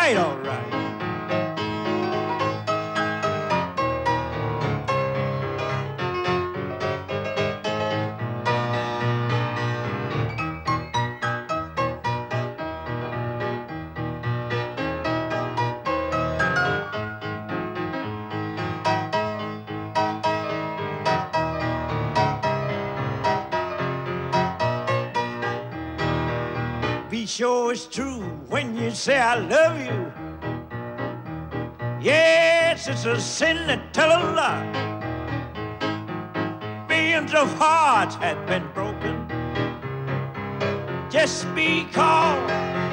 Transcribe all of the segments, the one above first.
right, all right. Be sure it's true when you say I love you. Yes, it's a sin to tell a lie. Millions of hearts had been broken just because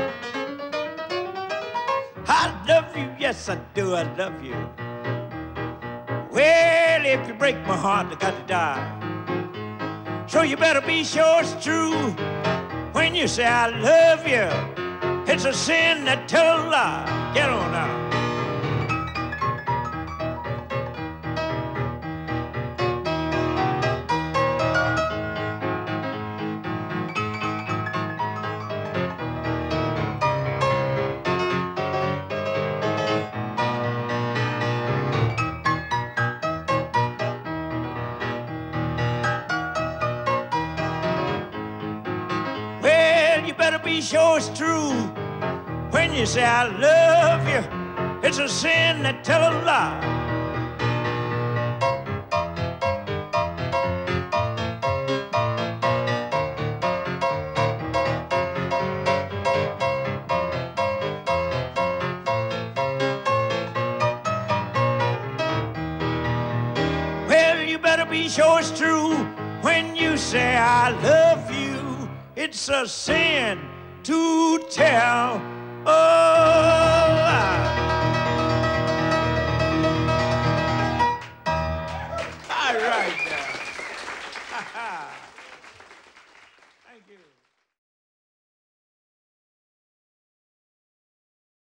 I love you. Yes, I do, I love you. Well, if you break my heart, I got to die. So you better be sure it's true when you say I love you. It's a sin that tell a lie. Get on now. Be sure it's true when you say I love you. It's a sin that tell a lie. Well, you better be sure it's true when you say I love you. It's a sin to tell. Oh.